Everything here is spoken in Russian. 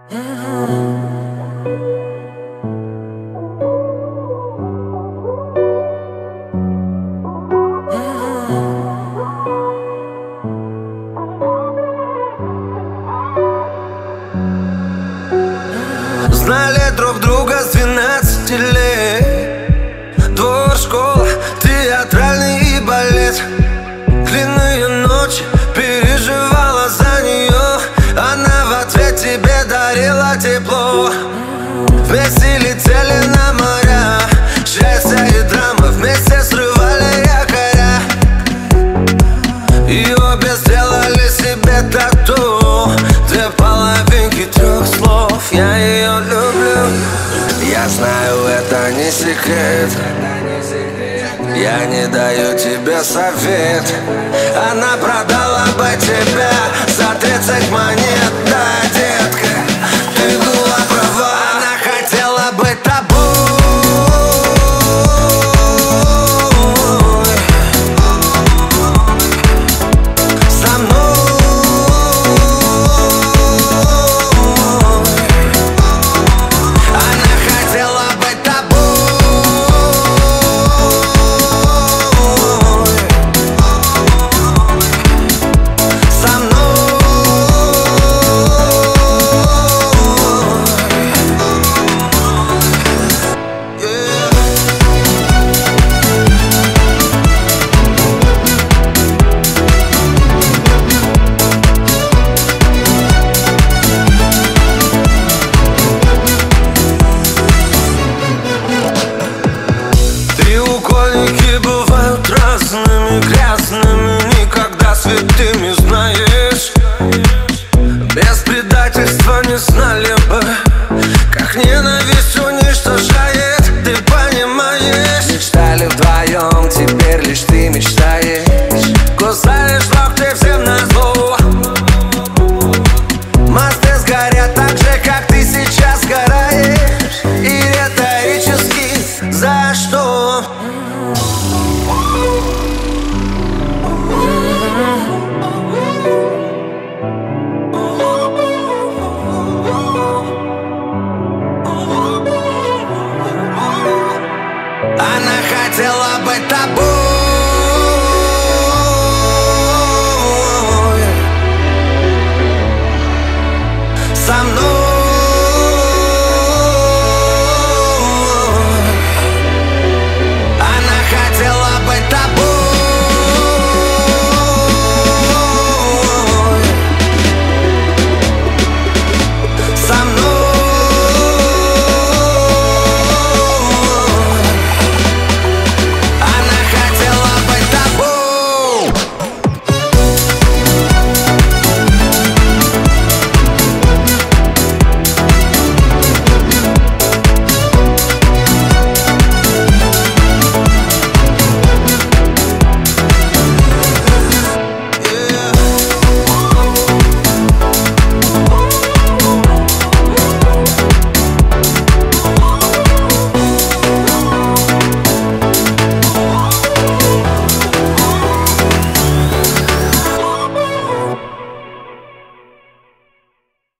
Знали друг друга с 12 лет. Двор, школа, театральный и балет. Длинные ночи, переживала за нее. Она в ответ тебе дарила тепло. Вместе летели на моря, счастье и драма вместе срывали якоря. И обе сделали себе тату. Две половинки трех слов, я ее люблю. Я знаю, это не секрет. Я не даю тебе совет. Она продала бы тебя за 30 монет, да, детка, ты была права. Она хотела быть тобой, со мной. Она хотела быть тобой, со мной. Треугольники бывают разными, грязными, никогда святыми, знаешь. Без предательства не знали бы, как ненависть уничтожает, ты понимаешь. Мечтали вдвоем, теперь лишь ты мечтаешь. Кусаешь локти всем назло. Мосты сгорят так же, как ты сейчас сгораешь. И риторически за что? Она хотела быть тобой.